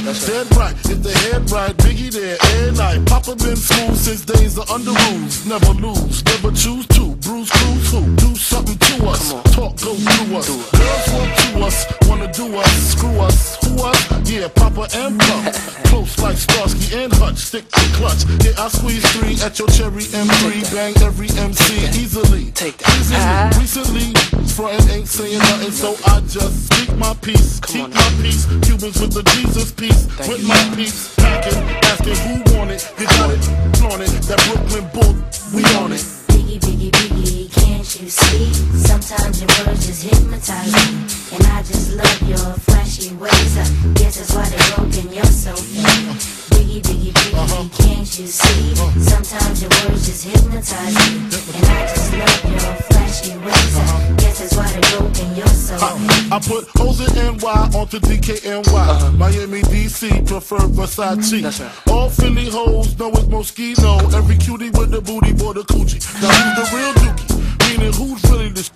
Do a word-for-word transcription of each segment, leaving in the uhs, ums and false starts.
Dead right, if the head right, Biggie there, air night. Papa been smooth since days of under rules. Never lose, never choose to. Bruise, cruise, who? Do something to us. Talk, go through us. Girls want to us, wanna do us. Screw us, who us? Yeah, Papa and Pump. Close like Starsky and Hutch, stick to clutch. Yeah, I squeeze three at your cherry M three. Bang every M C easily. Take that. Recently, frontin' ain't saying nothing, so I just speak my peace. Keep my peace. Cubans with the Jesus peace. With my peace. Packing, asking who want it. You got it, flaunt it. That Brooklyn bull, we on it. Biggie, Biggie, Biggie, can't you see? Sometimes your words just hypnotize me. And I just love your flashy ways. I guess that's why they're broken, you're so fake. Biggie, Biggie, Biggie, uh-huh. Can't you see? Uh-huh. Sometimes your words just hypnotize me. And I just love your flashy ways. Uh-huh. Guess that's why they're broken, you're so fake. I, I put hoes in N Y onto D K N Y. Uh-huh. Miami, D C, prefer Versace. That's right. All Philly hoes know it's Moschino. Every cutie with the booty, boy, the coochie. Now who's the real dookie? Meaning who's really the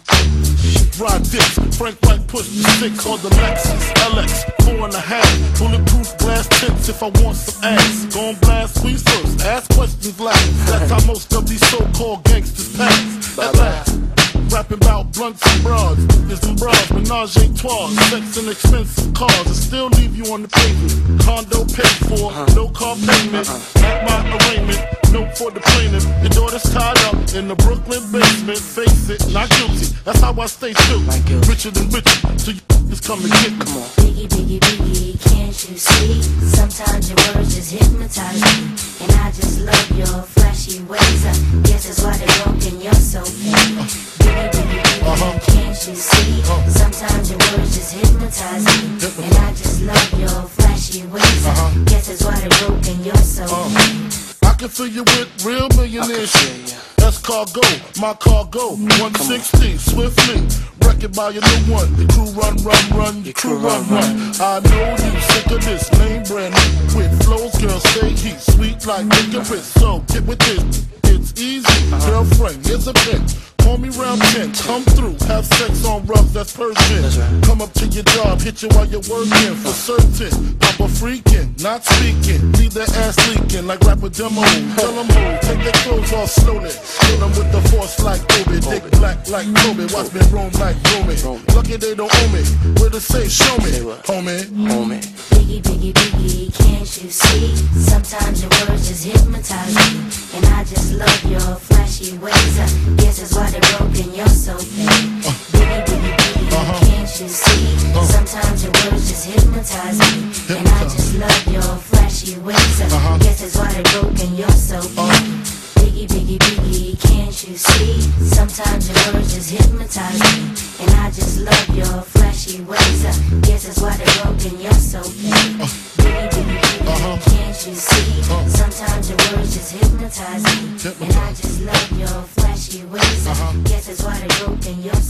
ride dicks? Frank White push the six on the Lexus L X, four and a half. Bulletproof glass tips if I want some ass. Gon' blast sweet first, ask questions last. That's how most of these so-called gangsters pass. At last, rapping about blunts and broads, there's and bras, menage a trois, sex and expensive cars, and still leave you on the pavement. Condo paid for, no car payment. At my arraignment, note for the plaintiff. Your daughter's tied up in the Brooklyn basement. Face it, not guilty. That's how I stay still. Richer than richer, so you just come and get me. Come on. Biggie, Biggie, Biggie, can't you see? Sometimes your words just hypnotize me. And I just love your flashy ways. I guess that's why they're broken, you're so fake. Biggie, Biggie, Biggie, uh-huh. Can't you see? Uh-huh. Sometimes your words just hypnotize me. Hypnotize. And I just love your flashy ways. Uh-huh. Guess that's why they're broken, you're so uh-huh. fake. I can fill you with real millionaire shit. That's cargo, my cargo. one sixty, swiftly. Wreck it by your new one. Your crew run, run, run. Your crew run, run. I know you sick of this name brand new. With flows, girl, stay heat. Sweet like licorice. So get with this. It's easy. Girlfriend, here's a pin. Call me round ten, come through, have sex on rugs, that's Persian. That's right. Come up to your job, hit you while you're working, for certain. Papa freaking, not speaking, leave their ass leaking like rapper demo. Tell them who, take their clothes off slowly. Kill them with the force like Kobe, dick black like Kobe, watch me roam like Romy. Lucky they don't owe me, where to say, show me, homie. Homie. Biggie, Biggie, Biggie, can't you see? Sometimes your words just hypnotize me. And I just love your flashy ways. I guess that's why they're broken, you're so fake. Biggie, Biggie, Biggie, uh-huh. Can't you see? Uh-huh. Sometimes your words just hypnotize me. Hypnotize. And I just love your flashy ways. I uh-huh. guess that's why they're broken, you're so fake. Uh-huh. Biggie, Biggie, Biggie, can't you see? Sometimes your words just hypnotize me. And I just love your flashy ways. I guess that's why they're broken, you're so fake. Uh, Biggie, Biggie, Biggie, uh-huh. Can't you see? Uh, Sometimes your words just hypnotize me. Hypnotize. And I just love your flashy ways. I uh-huh. guess that's why they're broken, you're